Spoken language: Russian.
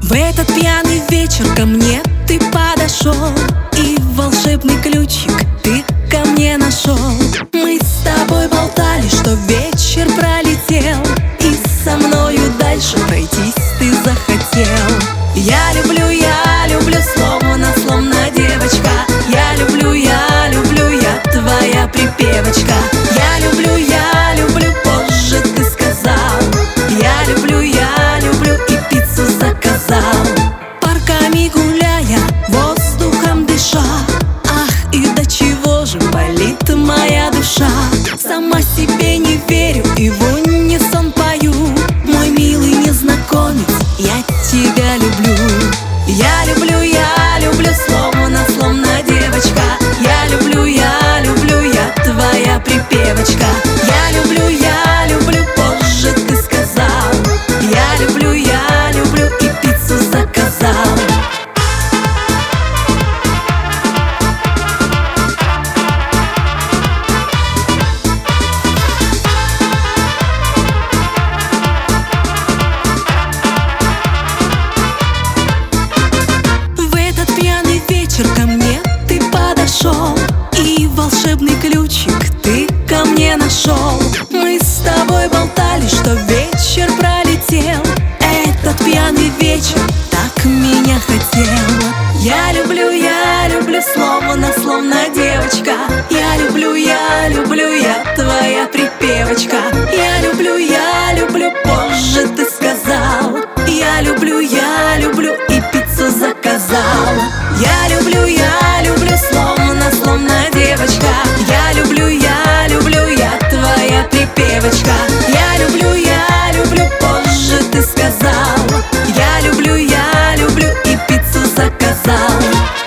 В этот пьяный вечер ко мне ты подошел, и волшебный ключик ты ко мне нашел. Мы с тобой болтали, что вечер пролетел, и со мною дальше пройтись ты захотел. Я люблю, словно девочка. Я люблю, я твоя припевочка. Я люблю, позже ты сказал. Я люблю, и пиццу заказал. Парками гуляя, воздухом дыша, ах, и до чего же болит моя душа. Сама себе не верю и в унисон пою: мой милый незнакомец, я тебя люблю. Я люблю, словно девочка. Я люблю, я твоя припевочка. Я люблю, позже ты сказал. Я люблю, и пиццу заказал. Ко мне ты подошел, и волшебный ключик ты ко мне нашел. Мы с тобой болтали, что вечер пролетел. Этот пьяный вечер так меня хотел. Я люблю, словно девочка. Я люблю, я твоя припевочка. Я люблю, позже ты сказал. Я люблю, и пиццу заказал. Я люблю, словно девочка. Я люблю, я твоя припевочка. Я люблю, позже ты сказал. Я люблю, и пиццу заказал.